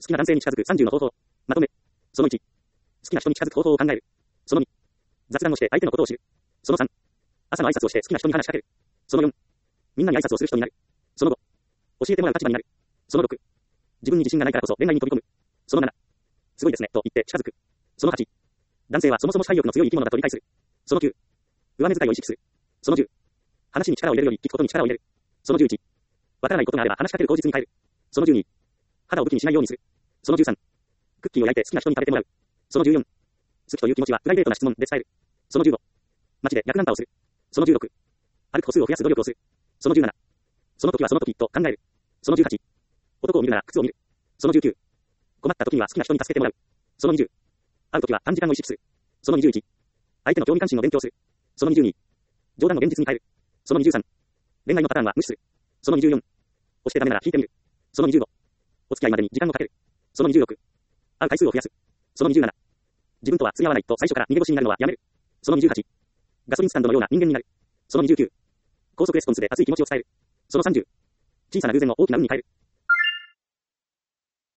きな男性に近づく30の方法。まとめ。その1。好きな人に近づく方法を考える。その2。雑談をして相手のことを知る。その3。朝の挨拶をして好きな人に話しかける。その4。みんなに挨拶をする人になる。その5。教えてもらう立場になる。その6。自分に自信がないからこそ恋愛に飛び込む。その7。すごいですね、と言って近づく。その8。男性はそもそも体力の強い生き物だと理解する。その9。上目遣いを意識する。その10。話に力を入れるより聞くことに力を入れる。その11。わからないことがあれば話しかける口実に変える。その12。肌を武器にしないようにする。その13。クッキーを焼いて好きな人に食べてもらう。その14。好きという気持ちはプライベートな質問で伝える。その15。街で逆ナンパをする。その16。歩く歩数を増やす努力をする。その17。その時はその時と考える。その18。男を見るなら靴を見る。その19。困った時には好きな人に助けてもらう。その20。会う時は短時間を意識する。その21。相手の興味関心を勉強する。その22。冗談の現実に変える。その23。恋愛のパターンは無視する。その24。押してダメなら引いてみる。その25。お付き合いまでに時間をかける。その26。会う回数を増やす。その27。自分とは付き合わないと最初から逃げ腰になるのはやめる。その28。ガソリンスタンドのような人間になる。その29。高速レスポンスで熱い気持ちを伝える。その30。小さな偶然を大きな運に変える。